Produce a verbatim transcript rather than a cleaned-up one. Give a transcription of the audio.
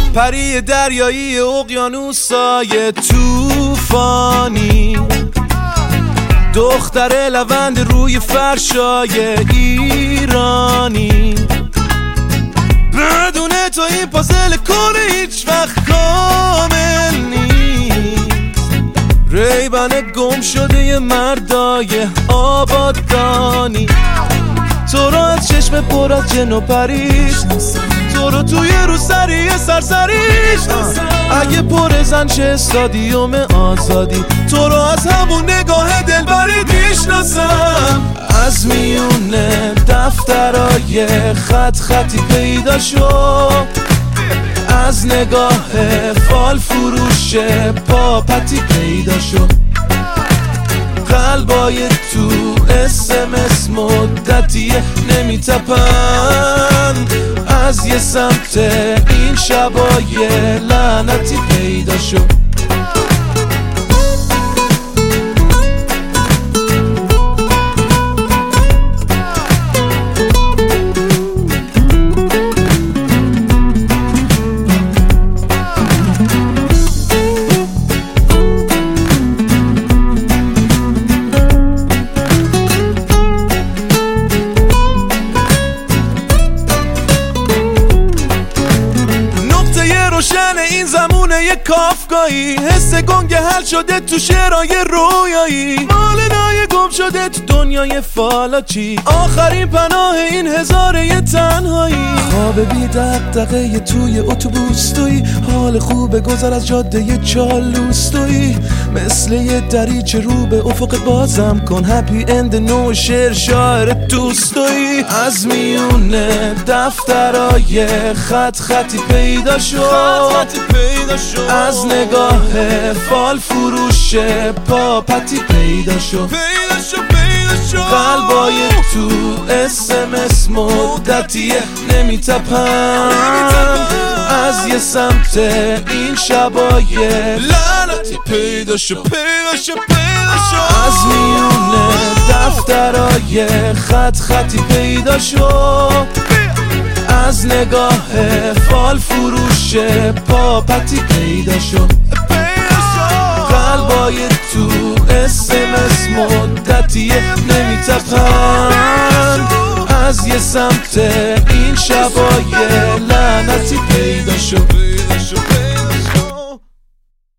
پری دریایی اقیانوسای توفانی، دختر لوند روی فرشای ایرانی. بدون تو این پازل کار هیچ وقت کامل نیست. ریبن گم شده ی مردای آبادانی، تو رو از چشم پر از جن و پریش، تو رو توی روسری سرسریش. اگه پر زن چه استادیوم آزادی، تو رو از همون نگاه دلبری میشناسم. از میونه دفترای خط خطی پیدا شد، از نگاه فال فروش پاپتی پیدا شد. قلبای تو اسمس مدتیه نمیتپن، از یه سمت این شبای لعنتی پیدا شد. روشن این زمونه یه کافگاهی، حس گنگ حل شده تو شعرهای رویایی. مال نای گم شده تو دنیای فالاچی، آخرین پناه این هزاره یه تنهایی. خواب بی دقدقه یه توی اتوبوس توی، حال خوبه گذر از جاده یه چالوس توی. مثل یه دریچه رو به افق بازم کن، هپی اند نو شعر شاعر دوستوی. از میونه دفترای خط خطی پیدا شد، از نگاه فال فروش پاپتی پیدا شد. قلبای تو اسمس مدتیه نمیتپن، از یه سمت این شبای لعنتی پیدا شد پیدا شد پیدا شد. از میونه دفترای خط خطی پیدا شد، از نگاه فال فروش پاپتی پیدا شد. قلبای تو اسمس مدتیه نمیتپن، از یه سمت این شبای لعنتی پیدا شد.